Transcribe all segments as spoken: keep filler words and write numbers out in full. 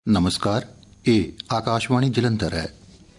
ਨਮਸਕਾਰ, ਇਹ ਆਕਾਸ਼ਵਾਣੀ ਜਲੰਧਰ ਹੈ।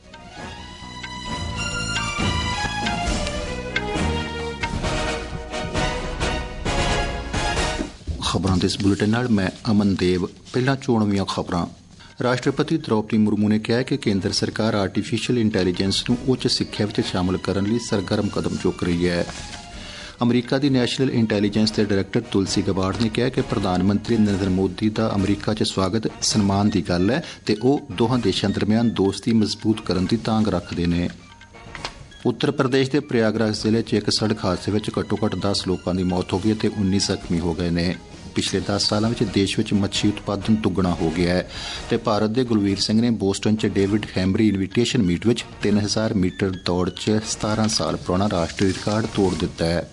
ਖਬਰਾਂ ਦੇ ਇਸ ਬੁਲੇਟਿਨ ਨਾਲ ਮੈਂ ਅਮਨ ਦੇਵ। ਪਹਿਲਾਂ ਚੋਣਵੀਆਂ ਖਬਰਾਂ। ਰਾਸ਼ਟਰਪਤੀ ਦ੍ਰੌਪਦੀ ਮੁਰਮੂ ਨੇ ਕਿਹਾ ਕਿ ਕੇਂਦਰ ਸਰਕਾਰ ਆਰਟੀਫਿਸ਼ੀਅਲ ਇੰਟੈਲੀਜੈਂਸ ਨੂੰ ਉੱਚ ਸਿੱਖਿਆ ਵਿੱਚ ਸ਼ਾਮਲ ਕਰਨ ਲਈ ਸਰਗਰਮ ਕਦਮ ਚੁੱਕ ਰਹੀ ਹੈ। ਅਮਰੀਕਾ ਦੀ ਨੈਸ਼ਨਲ ਇੰਟੈਲੀਜੈਂਸ ਦੇ ਡਾਇਰੈਕਟਰ ਤੁਲਸੀ ਗਬਾਰਡ ਨੇ ਕਿਹਾ ਕਿ ਪ੍ਰਧਾਨ ਮੰਤਰੀ ਨਰਿੰਦਰ ਮੋਦੀ ਦਾ ਅਮਰੀਕਾ 'ਚ ਸਵਾਗਤ ਸਨਮਾਨ ਦੀ ਗੱਲ ਹੈ ਤੇ ਉਹ ਦੋਹਾਂ ਦੇਸ਼ਾਂ ਦਰਮਿਆਨ ਦੋਸਤੀ ਮਜ਼ਬੂਤ ਕਰਨ ਦੀ ਤਾਂਘ ਰੱਖਦੇ ਨੇ। ਉੱਤਰ ਪ੍ਰਦੇਸ਼ ਦੇ ਪ੍ਰਯਾਗਰਾਜ ਜ਼ਿਲ੍ਹੇ 'ਚ ਇੱਕ ਸੜਕ ਹਾਦਸੇ ਵਿੱਚ ਘੱਟੋ ਘੱਟ ਦਸ ਲੋਕਾਂ ਦੀ ਮੌਤ ਹੋ ਗਈ ਅਤੇ ਉੱਨੀ ਜ਼ਖਮੀ ਹੋ ਗਏ ਨੇ। ਪਿਛਲੇ ਦਸ ਸਾਲਾਂ ਵਿੱਚ ਦੇਸ਼ ਵਿੱਚ ਮੱਛੀ ਉਤਪਾਦਨ ਦੁੱਗਣਾ ਹੋ ਗਿਆ ਹੈ ਤੇ ਭਾਰਤ ਦੇ ਗੁਲਵੀਰ ਸਿੰਘ ਨੇ ਬੋਸਟਨ 'ਚ ਡੇਵਿਡ ਹੈਮਰੀ ਇਨਵੀਟੇਸ਼ਨ ਮੀਟ ਵਿੱਚ ਤਿੰਨ ਹਜ਼ਾਰ ਮੀਟਰ ਦੌੜ 'ਚ ਸਤਾਰਾਂ ਸਾਲ ਪੁਰਾਣਾ ਰਾਸ਼ਟਰੀ ਰਿਕਾਰਡ ਤੋੜ ਦਿੱਤਾ ਹੈ।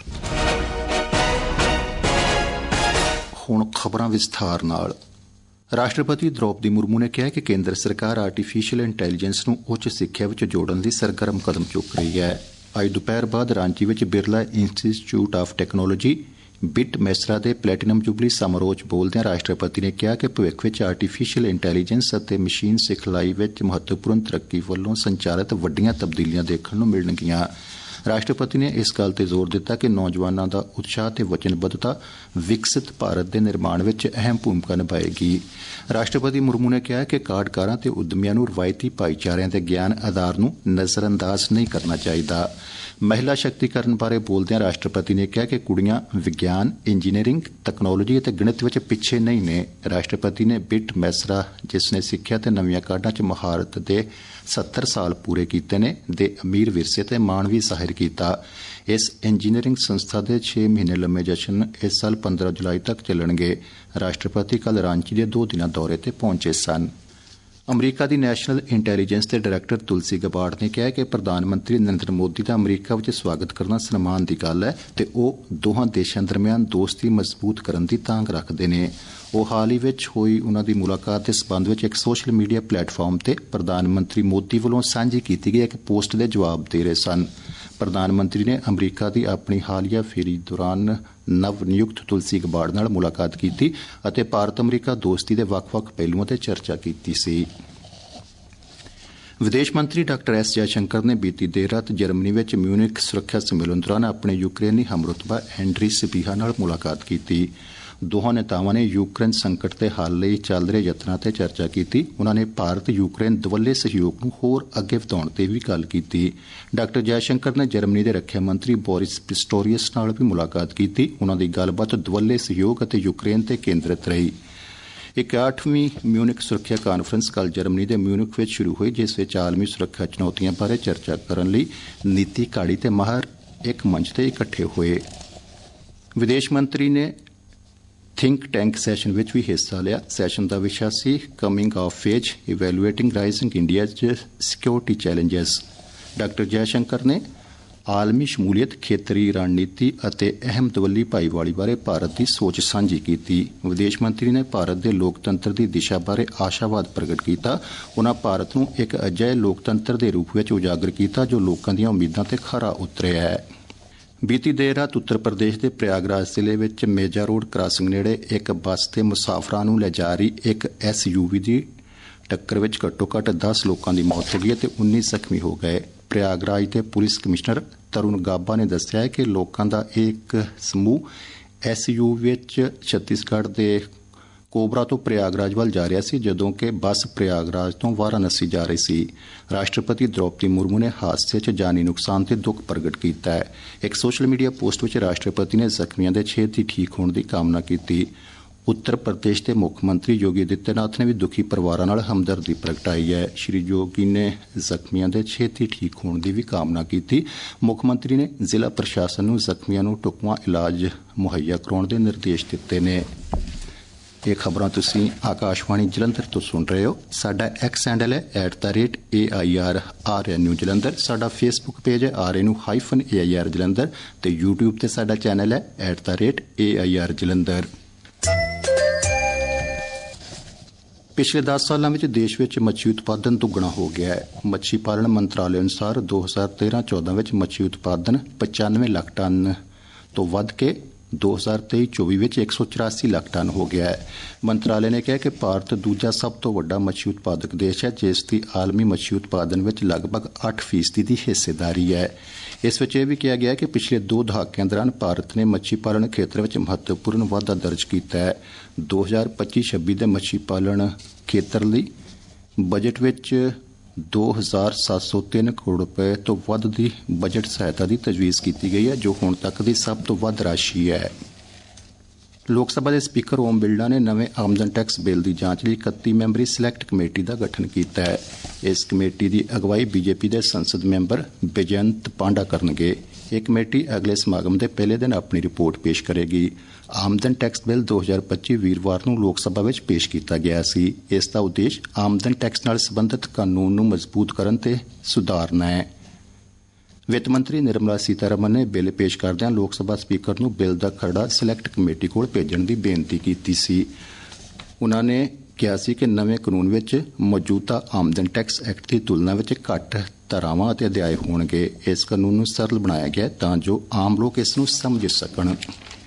ਹੁਣ ਖਬਰਾਂ ਵਿਸਥਾਰ ਨਾਲ। ਰਾਸ਼ਟਰਪਤੀ ਦ੍ਰੌਪਦੀ ਮੁਰਮੂ ਨੇ ਕਿਹਾ ਕਿ ਕੇਂਦਰ ਸਰਕਾਰ ਆਰਟੀਫਿਸ਼ੀਅਲ ਇੰਟੈਲੀਜੈਂਸ ਨੂੰ ਉੱਚ ਸਿੱਖਿਆ ਵਿੱਚ ਜੋੜਨ ਲਈ ਸਰਗਰਮ ਕਦਮ ਚੁੱਕ ਰਹੀ ਹੈ। ਅੱਜ ਦੁਪਹਿਰ ਬਾਅਦ ਰਾਂਚੀ ਵਿੱਚ Birla institute of technology BIT Mesra ਦੇ ਪਲੈਟੀਨਮ ਜੁਬਲੀ ਸਮਾਰੋਹ 'ਚ ਬੋਲਦਿਆਂ ਰਾਸ਼ਟਰਪਤੀ ਨੇ ਕਿਹਾ ਕਿ ਭਵਿੱਖ ਵਿੱਚ ਆਰਟੀਫਿਸ਼ੀਅਲ ਇੰਟੈਲੀਜੈਂਸ ਅਤੇ ਮਸ਼ੀਨ ਸਿਖਲਾਈ ਵਿੱਚ ਮਹੱਤਵਪੂਰਨ ਤਰੱਕੀ ਵੱਲੋਂ ਸੰਚਾਲਿਤ ਵੱਡੀਆਂ ਤਬਦੀਲੀਆਂ ਦੇਖਣ ਨੂੰ ਮਿਲਣਗੀਆਂ। ਰਾਸ਼ਟਰਪਤੀ ਨੇ ਇਸ ਗੱਲ ਤੇ ਜ਼ੋਰ ਦਿੱਤਾ ਕਿ ਨੌਜਵਾਨਾਂ ਦਾ ਉਤਸ਼ਾਹ ਤੇ ਵਚਨਬੱਧਤਾ ਵਿਕਸਿਤ ਭਾਰਤ ਦੇ ਨਿਰਮਾਣ ਵਿੱਚ ਅਹਿਮ ਭੂਮਿਕਾ ਨਿਭਾਏਗੀ। ਰਾਸ਼ਟਰਪਤੀ ਮੁਰਮੂ ਨੇ ਕਿਹਾ ਕਿ ਕਾਰਡਕਾਰਾਂ ਤੇ ਉਦਮੀਆਂ ਨੂੰ ਰਵਾਇਤੀ ਭਾਈਚਾਰਿਆਂ ਦੇ ਗਿਆਨ ਆਧਾਰ ਨੂੰ ਨਜ਼ਰਅੰਦਾਜ਼ ਨਹੀਂ ਕਰਨਾ ਚਾਹੀਦਾ। ਮਹਿਲਾ ਸ਼ਕਤੀਕਰਨ ਬਾਰੇ ਬੋਲਦਿਆਂ ਰਾਸ਼ਟਰਪਤੀ ਨੇ ਕਿਹਾ ਕਿ ਕੁੜੀਆਂ ਵਿਗਿਆਨ, ਇੰਜੀਨੀਅਰਿੰਗ, ਤਕਨਾਲੋਜੀ ਅਤੇ ਗਣਿਤ ਵਿੱਚ ਪਿੱਛੇ ਨਹੀਂ ਨੇ। ਰਾਸ਼ਟਰਪਤੀ ਨੇ ਬਿਟ ਮੈਸਰਾ, ਜਿਸ ਨੇ ਸਿੱਖਿਆ ਤੇ ਨਵੀਆਂ ਕਾਢਾਂ 'ਚ ਮਹਾਰਤ ਦੇ ਸੱਤਰ ਸਾਲ ਪੂਰੇ ਕੀਤੇ ਨੇ, ਦੇ ਅਮੀਰ ਵਿਰਸੇ ਤੇ ਮਾਣ ਵੀ ਜ਼ਾਹਿਰ ਕੀਤਾ। ਇਸ ਇੰਜੀਨੀਅਰਿੰਗ ਸੰਸਥਾ ਦੇ ਛੇ ਮਹੀਨੇ ਲੰਮੇ ਜਸ਼ਨ ਇਸ ਸਾਲ ਪੰਦਰਾਂ ਜੁਲਾਈ ਤੱਕ ਚੱਲਣਗੇ। ਰਾਸ਼ਟਰਪਤੀ ਕੱਲ੍ਹ ਰਾਂਚੀ ਦੇ ਦੋ ਦਿਨਾਂ ਦੌਰੇ ਤੇ ਪਹੁੰਚੇ ਸਨ। ਅਮਰੀਕਾ ਦੀ ਨੈਸ਼ਨਲ ਇੰਟੈਲੀਜੈਂਸ ਦੇ ਡਾਇਰੈਕਟਰ ਤੁਲਸੀ ਗਬਾਰਡ ਨੇ ਕਿਹਾ ਕਿ ਪ੍ਰਧਾਨ ਮੰਤਰੀ ਨਰਿੰਦਰ ਮੋਦੀ ਦਾ ਅਮਰੀਕਾ ਵਿੱਚ ਸਵਾਗਤ ਕਰਨਾ ਸਨਮਾਨ ਦੀ ਗੱਲ ਹੈ ਤੇ ਉਹ ਦੋਹਾਂ ਦੇਸ਼ਾਂ ਦਰਮਿਆਨ ਦੋਸਤੀ ਮਜ਼ਬੂਤ ਕਰਨ ਦੀ ਤਾਂਘ ਰੱਖਦੇ ਨੇ। ਉਹ ਹਾਲ ਹੀ ਵਿੱਚ ਹੋਈ ਉਨ੍ਹਾਂ ਦੀ ਮੁਲਾਕਾਤ ਦੇ ਸਬੰਧ ਵਿੱਚ ਇੱਕ ਸੋਸ਼ਲ ਮੀਡੀਆ ਪਲੇਟਫਾਰਮ ਤੇ ਪ੍ਰਧਾਨ ਮੰਤਰੀ ਮੋਦੀ ਵੱਲੋਂ ਸਾਂਝੀ ਕੀਤੀ ਗਈ ਇੱਕ ਪੋਸਟ ਦੇ ਜਵਾਬ ਦੇ ਰਹੇ ਸਨ। ਪ੍ਰਧਾਨ ਮੰਤਰੀ ਨੇ ਅਮਰੀਕਾ ਦੀ ਆਪਣੀ ਹਾਲੀਆ ਫੇਰੀ ਦੌਰਾਨ ਨਵ ਨਿਯੁਕਤ ਤੁਲਸੀ ਗਬਾਰਡ ਨਾਲ ਮੁਲਾਕਾਤ ਕੀਤੀ ਅਤੇ ਭਾਰਤ ਅਮਰੀਕਾ ਦੋਸਤੀ ਦੇ ਵੱਖ-ਵੱਖ ਪਹਿਲੂਆਂ ਤੇ ਚਰਚਾ ਕੀਤੀ ਸੀ। ਵਿਦੇਸ਼ ਮੰਤਰੀ ਡਾਕਟਰ ਐਸ ਜੈਸ਼ੰਕਰ ਨੇ ਬੀਤੀ ਦੇਰ ਰਾਤ ਜਰਮਨੀ ਵਿੱਚ ਮਿਊਨਿਖ ਸੁਰੱਖਿਆ ਸੰਮੇਲਨ ਦੌਰਾਨ ਆਪਣੇ ਯੂਕਰੇਨੀ ਹਮਰੁਤਬਾ ਐਂਡਰੀ ਸਿਬੀਹਾ ਨਾਲ ਮੁਲਾਕਾਤ ਕੀਤੀ। ਦੋਹਾਂ ਨੇਤਾਵਾਂ ਨੇ ਯੂਕਰੇਨ ਸੰਕਟ ਦੇ ਹੱਲ ਲਈ ਚੱਲ ਰਹੇ ਯਤਨਾਂ ਤੇ ਚਰਚਾ ਕੀਤੀ। ਉਨ੍ਹਾਂ ਨੇ ਭਾਰਤ ਯੂਕਰੇਨ ਦਵੱਲੇ ਸਹਿਯੋਗ ਨੂੰ ਹੋਰ ਅੱਗੇ ਵਧਾਉਣ ਤੇ ਵੀ ਗੱਲ ਕੀਤੀ। ਡਾਕਟਰ ਜੈਸ਼ੰਕਰ ਨੇ ਜਰਮਨੀ ਦੇ ਰੱਖਿਆ ਮੰਤਰੀ ਬੋਰਿਸ ਪਿਸਟੋਰੀਅਸ ਨਾਲ ਵੀ ਮੁਲਾਕਾਤ ਕੀਤੀ। ਉਨ੍ਹਾਂ ਦੀ ਗੱਲਬਾਤ ਦਵੱਲੇ ਸਹਿਯੋਗ ਅਤੇ ਯੂਕਰੇਨ ਤੇ ਕੇਂਦਰਿਤ ਰਹੀ। ਇੱਕ ਅੱਠਵੀਂ ਮਿਊਨਿਖ ਸੁਰੱਖਿਆ ਕਾਨਫਰੰਸ ਕੱਲ੍ਹ ਜਰਮਨੀ ਦੇ ਮਿਊਨਿਖ ਵਿੱਚ ਸ਼ੁਰੂ ਹੋਈ, ਜਿਸ ਵਿੱਚ ਆਲਮੀ ਸੁਰੱਖਿਆ ਚੁਣੌਤੀਆਂ ਬਾਰੇ ਚਰਚਾ ਕਰਨ ਲਈ ਨੀਤੀ ਘਾੜੀ ਤੇ ਮਾਹਰ ਇੱਕ ਮੰਚ ਤੇ ਇਕੱਠੇ ਹੋਏ। ਵਿਦੇਸ਼ ਮੰਤਰੀ ਨੇ ਥਿੰਕ ਟੈਂਕ ਸੈਸ਼ਨ ਵਿੱਚ ਵੀ ਹਿੱਸਾ ਲਿਆ। ਸੈਸ਼ਨ ਦਾ ਵਿਸ਼ਾ ਸੀ coming of age, evaluating rising India 'ਚ ਸਿਕਿਉਰਿਟੀ ਚੈਲੰਜਸ। ਡਾਕਟਰ ਜੈਸ਼ੰਕਰ ਨੇ ਆਲਮੀ ਸ਼ਮੂਲੀਅਤ, ਖੇਤਰੀ ਰਣਨੀਤੀ ਅਤੇ ਅਹਿਮ ਦਵੱਲੀ ਭਾਈਵਾਲੀ ਬਾਰੇ ਭਾਰਤ ਦੀ ਸੋਚ ਸਾਂਝੀ ਕੀਤੀ। ਵਿਦੇਸ਼ ਮੰਤਰੀ ਨੇ ਭਾਰਤ ਦੇ ਲੋਕਤੰਤਰ ਦੀ ਦਿਸ਼ਾ ਬਾਰੇ ਆਸ਼ਾਵਾਦ ਪ੍ਰਗਟ ਕੀਤਾ। ਉਨ੍ਹਾਂ ਭਾਰਤ ਨੂੰ ਇੱਕ ਅਜਿਹੇ ਲੋਕਤੰਤਰ ਦੇ ਰੂਪ ਵਿੱਚ ਉਜਾਗਰ ਕੀਤਾ ਜੋ ਲੋਕਾਂ ਦੀਆਂ ਉਮੀਦਾਂ ਤੇ ਖਰਾ ਉਤਰਿਆ ਹੈ। ਬੀਤੀ ਦੇਰ ਰਾਤ ਉੱਤਰ ਪ੍ਰਦੇਸ਼ ਦੇ ਪ੍ਰਯਾਗਰਾਜ ਜ਼ਿਲ੍ਹੇ ਵਿੱਚ ਮੇਜਾ ਰੋਡ ਕ੍ਰਾਸਿੰਗ ਨੇੜੇ ਇੱਕ ਬੱਸ ਤੇ ਮੁਸਾਫਰਾਂ ਨੂੰ ਲੈ ਜਾ ਰਹੀ ਇੱਕ ਐਸ ਯੂ ਵੀ ਦੀ ਟੱਕਰ ਵਿੱਚ ਘੱਟੋ ਘੱਟ ਦਸ ਲੋਕਾਂ ਦੀ ਮੌਤ ਹੋ ਗਈ ਅਤੇ ਉੱਨੀ ਜ਼ਖਮੀ ਹੋ ਗਏ। ਪ੍ਰਯਾਗਰਾਜ ਦੇ ਪੁਲਿਸ ਕਮਿਸ਼ਨਰ ਤਰੁਣ ਗਾਬਾ ਨੇ ਦੱਸਿਆ ਕਿ ਲੋਕਾਂ ਦਾ ਇੱਕ ਸਮੂਹ ਐਸ ਯੂ ਵਿੱਚ ਛੱਤੀਸਗੜ੍ਹ ਦੇ ਕੋਬਰਾ ਤੋਂ ਪ੍ਰਯਾਗਰਾਜ ਵੱਲ ਜਾ ਰਿਹਾ ਸੀ, ਜਦੋਂ ਕਿ ਬੱਸ ਪ੍ਰਯਾਗਰਾਜ ਤੋਂ ਵਾਰਾਣਸੀ ਜਾ ਰਹੀ ਸੀ। ਰਾਸ਼ਟਰਪਤੀ ਦ੍ਰੌਪਦੀ ਮੁਰਮੂ ਨੇ ਹਾਦਸੇ 'ਚ ਜਾਨੀ ਨੁਕਸਾਨ ਤੇ ਦੁੱਖ ਪ੍ਰਗਟ ਕੀਤਾ ਹੈ। ਇੱਕ ਸੋਸ਼ਲ ਮੀਡੀਆ ਪੋਸਟ ਵਿੱਚ ਰਾਸ਼ਟਰਪਤੀ ਨੇ ਜ਼ਖਮੀਆਂ ਦੇ ਛੇਤੀ ਠੀਕ ਹੋਣ ਦੀ ਕਾਮਨਾ ਕੀਤੀ। ਉੱਤਰ ਪ੍ਰਦੇਸ਼ ਦੇ ਮੁੱਖ ਮੰਤਰੀ ਯੋਗੀ ਆਦਿੱਤਿਆਨਾਥ ਨੇ ਵੀ ਦੁਖੀ ਪਰਿਵਾਰਾਂ ਨਾਲ ਹਮਦਰਦੀ ਪ੍ਰਗਟਾਈ ਹੈ। ਸ਼੍ਰੀ ਯੋਗੀ ਨੇ ਜ਼ਖਮੀਆਂ ਦੇ ਛੇਤੀ ਠੀਕ ਹੋਣ ਦੀ ਵੀ ਕਾਮਨਾ ਕੀਤੀ। ਮੁੱਖ ਮੰਤਰੀ ਨੇ ਜ਼ਿਲ੍ਹਾ ਪ੍ਰਸ਼ਾਸਨ ਨੂੰ ਜ਼ਖਮੀਆਂ ਨੂੰ ਢੁਕਵਾਂ ਇਲਾਜ ਮੁਹੱਈਆ ਕਰਾਉਣ ਦੇ ਨਿਰਦੇਸ਼ ਦਿੱਤੇ ਨੇ। ਇਹ ਖਬਰਾਂ ਤੁਸੀਂ ਆਕਾਸ਼ਵਾਣੀ ਜਲੰਧਰ ਤੋਂ ਸੁਣ ਰਹੇ ਹੋ। ਸਾਡਾ ਐਕਸ ਹੈਂਡਲ ਹੈ at the rate A I R R N U Jalandhar. ਸਾਡਾ ਫੇਸਬੁੱਕ ਪੇਜ ਹੈ R N U hyphen A I R Jalandhar ਤੇ ਯੂਟਿਊਬ ਤੇ ਸਾਡਾ ਚੈਨਲ ਹੈ at the rate A I R Jalandhar. ਪਿਛਲੇ ਦਸ ਸਾਲਾਂ ਵਿੱਚ ਦੇਸ਼ ਵਿੱਚ ਮੱਛੀ ਉਤਪਾਦਨ ਦੁੱਗਣਾ ਹੋ ਗਿਆ ਹੈ। ਮੱਛੀ ਪਾਲਣ ਮੰਤਰਾਲੇ ਅਨੁਸਾਰ ਦੋ ਹਜ਼ਾਰ ਤੇਰਾਂ ਚੌਦਾਂ ਵਿੱਚ ਮੱਛੀ ਉਤਪਾਦਨ ਪਚਾਨਵੇਂ ਲੱਖ ਟਨ ਤੋਂ ਵੱਧ ਕੇ दो हज़ार तेई चौबी ਵਿੱਚ एक सौ चौरासी ਲੱਖ ਟਨ ਹੋ ਗਿਆ ਹੈ। ਮੰਤਰਾਲੇ ਨੇ ਕਿਹਾ ਕਿ ਭਾਰਤ ਦੂਜਾ ਸਭ ਤੋਂ ਵੱਡਾ ਮੱਛੀ ਉਤਪਾਦਕ ਦੇਸ਼ ਹੈ, ਜਿਸ ਦੀ ਆਲਮੀ ਮੱਛੀ ਉਤਪਾਦਨ ਵਿੱਚ ਲਗਭਗ ਅੱਠ ਫੀਸਦੀ ਦੀ ਹਿੱਸੇਦਾਰੀ ਹੈ। ਇਸ ਵਿੱਚ ਇਹ ਵੀ ਕਿਹਾ ਗਿਆ ਕਿ ਪਿਛਲੇ ਦੋ ਦਹਾਕਿਆਂ ਦੌਰਾਨ ਭਾਰਤ ਨੇ ਮੱਛੀ ਪਾਲਣ ਖੇਤਰ ਵਿੱਚ ਮਹੱਤਵਪੂਰਨ ਵਾਧਾ ਦਰਜ ਕੀਤਾ ਹੈ। ਦੋ ਹਜ਼ਾਰ ਪੱਚੀ ਛੱਬੀ ਦੇ ਮੱਛੀ ਪਾਲਣ ਖੇਤਰ ਲਈ ਬਜਟ ਵਿੱਚ दो हज़ार सात सौ तीन करोड़ रुपए तो वध दी बजट सहायता की तजवीज़ की गई है, जो हुण तक की सब तो वध राशि है। लोक सभा के स्पीकर ओम बिरला ने नवे आमदन टैक्स बिल की जांच लिए इकत्ती मैंबरी सिलैक्ट कमेटी का गठन किया है। इस कमेटी की अगवाई बीजेपी के संसद मैंबर बेजयंत पांडा करनगे। यह कमेटी अगले समागम के पहले दिन अपनी रिपोर्ट पेश करेगी। आमदन टैक्स बिल दो हज़ार पच्ची वीरवार नूं लोक सभा विच पेश किया गया सी। इसका उद्देश्य आमदन टैक्स नाल संबंधित कानून नूं मजबूत करन ते सुधारना है। वित्त मंत्री निर्मला सीतारमन ने बिल पेश करदिआं लोक सभा स्पीकर नूं बिल दा खरड़ा सिलैक्ट कमेटी कोल भेजण दी बेनती कीती सी। उन्हां ने कहा सी कि नवें कानून विच मौजूदा आमदन टैक्स एक्ट की तुलना विच घੱਟ ਧਾਰਾਵਾਂ ਅਤੇ ਅਧਿਆਇ ਹੋਣਗੇ। इस कानून नूं सरल बनाया गया तां जो आम लोग इस नूं समझ सकण।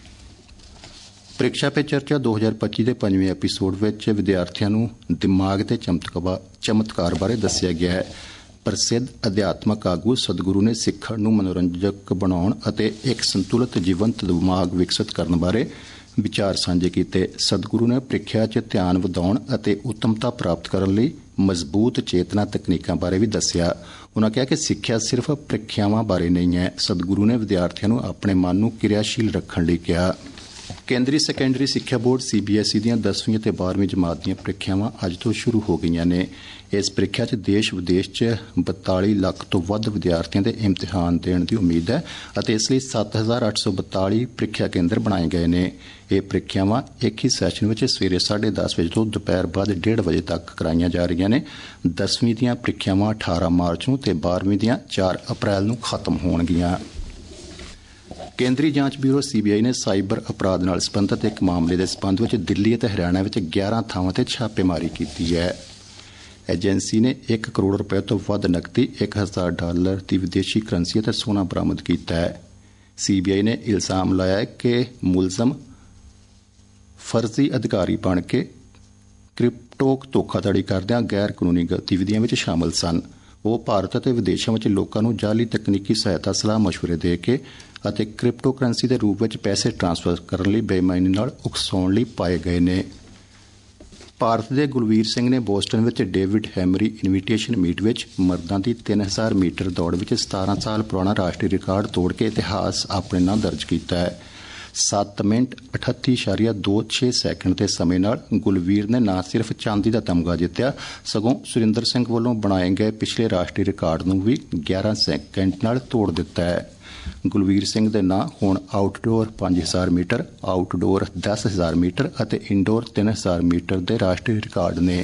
ਪ੍ਰੀਖਿਆ ਪੇ ਚਰਚਾ दो हज़ार पच्ची ਦੇ ਪੰਜਵੇਂ ਐਪੀਸੋਡ ਵਿੱਚ ਵਿਦਿਆਰਥੀਆਂ ਨੂੰ ਦਿਮਾਗ ਦੇ ਚਮਤਕਾਰ ਬਾਰੇ ਦੱਸਿਆ ਗਿਆ ਹੈ। ਪ੍ਰਸਿੱਧ ਅਧਿਆਤਮਕ ਆਗੂ ਸਤਿਗੁਰੂ ਨੇ ਸਿੱਖਣ ਨੂੰ ਮਨੋਰੰਜਕ ਬਣਾਉਣ ਅਤੇ ਇੱਕ ਸੰਤੁਲਿਤ ਜੀਵੰਤ ਦਿਮਾਗ ਵਿਕਸਿਤ ਕਰਨ ਬਾਰੇ ਵਿਚਾਰ ਸਾਂਝੇ ਕੀਤੇ। ਸਤਿਗੁਰੂ ਨੇ ਪ੍ਰੀਖਿਆ 'ਚ ਧਿਆਨ ਵਧਾਉਣ ਅਤੇ ਉੱਤਮਤਾ ਪ੍ਰਾਪਤ ਕਰਨ ਲਈ ਮਜ਼ਬੂਤ ਚੇਤਨਾ ਤਕਨੀਕਾਂ ਬਾਰੇ ਵੀ ਦੱਸਿਆ। ਉਨ੍ਹਾਂ ਕਿਹਾ ਕਿ ਸਿੱਖਿਆ ਸਿਰਫ ਪ੍ਰੀਖਿਆਵਾਂ ਬਾਰੇ ਨਹੀਂ ਹੈ। ਸਤਿਗੁਰੂ ਨੇ ਵਿਦਿਆਰਥੀਆਂ ਨੂੰ ਆਪਣੇ ਮਨ ਨੂੰ ਕਿਰਿਆਸ਼ੀਲ ਰੱਖਣ ਲਈ ਕਿਹਾ। ਕੇਂਦਰੀ ਸੈਕੰਡਰੀ ਸਿੱਖਿਆ board C B S E ਦੀਆਂ ਦਸਵੀਂ ਅਤੇ ਬਾਰ੍ਹਵੀਂ ਜਮਾਤ ਦੀਆਂ ਪ੍ਰੀਖਿਆਵਾਂ ਅੱਜ ਤੋਂ ਸ਼ੁਰੂ ਹੋ ਗਈਆਂ ਨੇ। ਇਸ ਪ੍ਰੀਖਿਆ 'ਚ ਦੇਸ਼ ਵਿਦੇਸ਼ 'ਚ ਬਤਾਲੀ ਲੱਖ ਤੋਂ ਵੱਧ ਵਿਦਿਆਰਥੀਆਂ ਦੇ ਇਮਤਿਹਾਨ ਦੇਣ ਦੀ ਉਮੀਦ ਹੈ ਅਤੇ ਇਸ ਲਈ ਸੱਤ ਹਜ਼ਾਰ ਅੱਠ ਸੌ ਬਤਾਲੀ ਪ੍ਰੀਖਿਆ ਕੇਂਦਰ ਬਣਾਏ ਗਏ ਨੇ। ਇਹ ਪ੍ਰੀਖਿਆਵਾਂ ਇੱਕ ਹੀ ਸੈਸ਼ਨ ਵਿੱਚ ਸਵੇਰੇ ਸਾਢੇ ਦਸ ਵਜੇ ਤੋਂ ਦੁਪਹਿਰ ਬਾਅਦ ਡੇਢ ਵਜੇ ਤੱਕ ਕਰਾਈਆਂ ਜਾ ਰਹੀਆਂ ਨੇ। ਦਸਵੀਂ ਦੀਆਂ ਪ੍ਰੀਖਿਆਵਾਂ ਅਠਾਰਾਂ ਮਾਰਚ ਨੂੰ ਅਤੇ ਬਾਰ੍ਹਵੀਂ ਦੀਆਂ ਚਾਰ ਅਪ੍ਰੈਲ ਨੂੰ ਖਤਮ ਹੋਣਗੀਆਂ। ਕੇਂਦਰੀ ਜਾਂਚ ਬਿਊਰੋ ਸੀ ਬੀ ਆਈ ਨੇ ਸਾਈਬਰ ਅਪਰਾਧ ਨਾਲ ਸੰਬੰਧਿਤ ਇੱਕ ਮਾਮਲੇ ਦੇ ਸੰਬੰਧ ਵਿੱਚ ਦਿੱਲੀ ਅਤੇ ਹਰਿਆਣਾ ਵਿੱਚ ਗਿਆਰਾਂ ਥਾਵਾਂ ਤੇ ਛਾਪੇਮਾਰੀ ਕੀਤੀ ਹੈ। ਏਜੰਸੀ ਨੇ ਇੱਕ ਕਰੋੜ ਰੁਪਏ ਤੋਂ ਵੱਧ ਨਕਦੀ, ਇੱਕ ਹਜ਼ਾਰ ਡਾਲਰ ਦੀ ਵਿਦੇਸ਼ੀ ਕਰੰਸੀ ਅਤੇ ਸੋਨਾ ਬਰਾਮਦ ਕੀਤਾ ਹੈ। ਸੀ ਬੀ ਆਈ ਨੇ ਇਲਜ਼ਾਮ ਲਾਇਆ ਹੈ ਕਿ ਮੁਲਜ਼ਮ ਫਰਜ਼ੀ ਅਧਿਕਾਰੀ ਬਣ ਕੇ ਕ੍ਰਿਪਟੋ ਧੋਖਾਧੜੀ ਕਰਦਿਆਂ ਗੈਰ ਕਾਨੂੰਨੀ ਗਤੀਵਿਧੀਆਂ ਵਿੱਚ ਸ਼ਾਮਲ ਸਨ। ਉਹ ਭਾਰਤ ਅਤੇ ਵਿਦੇਸ਼ਾਂ ਵਿੱਚ ਲੋਕਾਂ ਨੂੰ ਜਾਅਲੀ ਤਕਨੀਕੀ ਸਹਾਇਤਾ, ਸਲਾਹ ਮਸ਼ਵਰੇ ਦੇ ਕੇ ਅਤੇ ਕ੍ਰਿਪਟੋ ਕਰੰਸੀ ਦੇ ਰੂਪ ਵਿੱਚ ਪੈਸੇ ਟ੍ਰਾਂਸਫਰ ਕਰਨ ਲਈ ਬੇਈਮਾਨੀ ਨਾਲ ਉਕਸਾਉਣ ਲਈ ਪਾਏ ਗਏ ਨੇ। ਭਾਰਤ ਦੇ ਗੁਲਵੀਰ ਸਿੰਘ ਨੇ ਬੋਸਟਨ ਵਿੱਚ ਡੇਵਿਡ ਹੈਮਰੀ ਇਨਵੀਟੇਸ਼ਨ ਮੀਟ ਵਿੱਚ ਮਰਦਾਂ ਦੀ ਤਿੰਨ ਹਜ਼ਾਰ ਮੀਟਰ ਦੌੜ ਵਿੱਚ ਸਤਾਰਾਂ ਸਾਲ ਪੁਰਾਣਾ ਰਾਸ਼ਟਰੀ ਰਿਕਾਰਡ ਤੋੜ ਕੇ ਇਤਿਹਾਸ ਆਪਣੇ ਨਾਂ ਦਰਜ ਕੀਤਾ ਹੈ। ਸੱਤ ਮਿੰਟ ਅਠੱਤੀ ਇਸ਼ਾਰੀਆ ਦੋ ਛੇ ਸੈਕਿੰਡ ਦੇ ਸਮੇਂ ਨਾਲ ਗੁਲਵੀਰ ਨੇ ਨਾ ਸਿਰਫ ਚਾਂਦੀ ਦਾ ਤਮਗਾ ਜਿੱਤਿਆ, ਸਗੋਂ ਸੁਰਿੰਦਰ ਸਿੰਘ ਵੱਲੋਂ ਬਣਾਏ ਗਏ ਪਿਛਲੇ ਰਾਸ਼ਟਰੀ ਰਿਕਾਰਡ ਨੂੰ ਵੀ ਗਿਆਰਾਂ ਸੈਕਿੰਡ ਨਾਲ ਤੋੜ ਦਿੱਤਾ ਹੈ। ਗੁਲਵੀਰ ਸਿੰਘ ਦੇ ਨਾਂ ਹੁਣ ਆਊਟਡੋਰ ਪੰਜ ਹਜ਼ਾਰ ਮੀਟਰ, ਆਊਟਡੋਰ ਦਸ ਹਜ਼ਾਰ ਮੀਟਰ ਅਤੇ ਇਨਡੋਰ ਤਿੰਨ ਹਜ਼ਾਰ ਮੀਟਰ ਦੇ ਰਾਸ਼ਟਰੀ ਰਿਕਾਰਡ ਨੇ।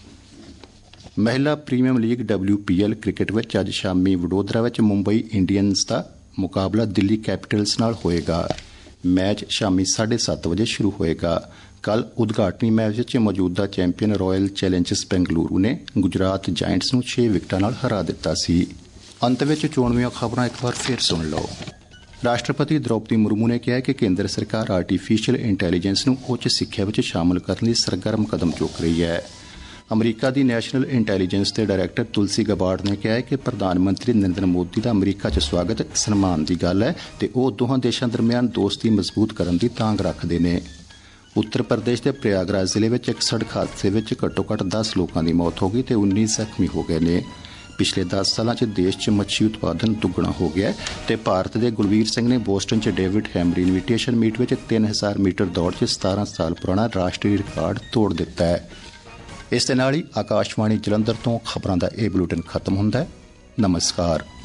ਮਹਿਲਾ premier league W P L cricket ਵਿੱਚ ਅੱਜ ਸ਼ਾਮੀ ਵਡੋਦਰਾ ਵਿੱਚ ਮੁੰਬਈ ਇੰਡੀਅਨਜ਼ ਦਾ ਮੁਕਾਬਲਾ ਦਿੱਲੀ ਕੈਪੀਟਲਸ ਨਾਲ ਹੋਏਗਾ। ਮੈਚ ਸ਼ਾਮੀ ਸਾਢੇ ਸੱਤ ਵਜੇ ਸ਼ੁਰੂ ਹੋਏਗਾ। ਕੱਲ੍ਹ ਉਦਘਾਟਨੀ ਮੈਚ ਵਿੱਚ ਮੌਜੂਦਾ ਚੈਂਪੀਅਨ ਰਾਇਲ ਚੈਲੰਜਰਸ ਬੈਂਗਲੁਰੂ ਨੇ ਗੁਜਰਾਤ ਜਾਇੰਟਸ ਨੂੰ ਛੇ ਵਿਕਟਾਂ ਨਾਲ ਹਰਾ ਦਿੱਤਾ ਸੀ। ਅੰਤ ਵਿੱਚ ਚੋਣਵੀਆਂ ਖਬਰਾਂ ਇੱਕ ਵਾਰ ਫਿਰ ਸੁਣ ਲਓ। ਰਾਸ਼ਟਰਪਤੀ ਦ੍ਰੌਪਦੀ ਮੁਰਮੂ ਨੇ ਕਿਹਾ ਕਿ ਕੇਂਦਰ ਸਰਕਾਰ ਆਰਟੀਫੀਸ਼ੀਅਲ ਇੰਟੈਲੀਜੈਂਸ ਨੂੰ ਉੱਚ ਸਿੱਖਿਆ ਵਿੱਚ ਸ਼ਾਮਲ ਕਰਨ ਲਈ ਸਰਗਰਮ ਕਦਮ ਚੁੱਕ ਰਹੀ ਹੈ। ਅਮਰੀਕਾ ਦੀ ਨੈਸ਼ਨਲ ਇੰਟੈਲੀਜੈਂਸ ਦੇ ਡਾਇਰੈਕਟਰ ਤੁਲਸੀ ਗਬਾਰਡ ਨੇ ਕਿਹਾ ਹੈ ਕਿ ਪ੍ਰਧਾਨ ਮੰਤਰੀ ਨਰਿੰਦਰ ਮੋਦੀ ਦਾ ਅਮਰੀਕਾ 'ਚ ਸਵਾਗਤ ਸਨਮਾਨ ਦੀ ਗੱਲ ਹੈ ਤੇ ਉਹ ਦੋਹਾਂ ਦੇਸ਼ਾਂ ਦਰਮਿਆਨ ਦੋਸਤੀ ਮਜ਼ਬੂਤ ਕਰਨ ਦੀ ਤਾਂਘ ਰੱਖਦੇ ਨੇ। ਉੱਤਰ ਪ੍ਰਦੇਸ਼ ਦੇ ਪ੍ਰਯਾਗਰਾਜ ਜ਼ਿਲ੍ਹੇ ਵਿੱਚ ਇੱਕ ਸੜਕ ਹਾਦਸੇ ਵਿੱਚ ਘੱਟੋ ਘੱਟ ਦਸ ਲੋਕਾਂ ਦੀ ਮੌਤ ਹੋ ਗਈ ਤੇ ਉੱਨੀ ਜ਼ਖਮੀ ਹੋ ਗਏ ਨੇ। ਪਿਛਲੇ ਦਸ ਸਾਲਾਂ 'ਚ ਦੇਸ਼ 'ਚ ਮੱਛੀ ਉਤਪਾਦਨ ਦੁੱਗਣਾ ਹੋ ਗਿਆ ਤੇ ਭਾਰਤ ਦੇ ਗੁਲਵੀਰ ਸਿੰਘ ਨੇ ਬੋਸਟਨ 'ਚ ਡੇਵਿਡ ਹੈਮਰੀ ਇਨਵੀਟੇਸ਼ਨ ਮੀਟ ਵਿੱਚ ਤਿੰਨ ਹਜ਼ਾਰ ਮੀਟਰ ਦੌੜ 'ਚ ਸਤਾਰਾਂ ਸਾਲ ਪੁਰਾਣਾ ਰਾਸ਼ਟਰੀ ਰਿਕਾਰਡ ਤੋੜ ਦਿੱਤਾ ਹੈ। ਇਸ ਦੇ ਨਾਲ ਹੀ ਆਕਾਸ਼ਵਾਣੀ ਜਲੰਧਰ ਤੋਂ ਖਬਰਾਂ ਦਾ ਇਹ ਬੁਲੇਟਿਨ ਖਤਮ ਹੁੰਦਾ ਹੈ। ਨਮਸਕਾਰ।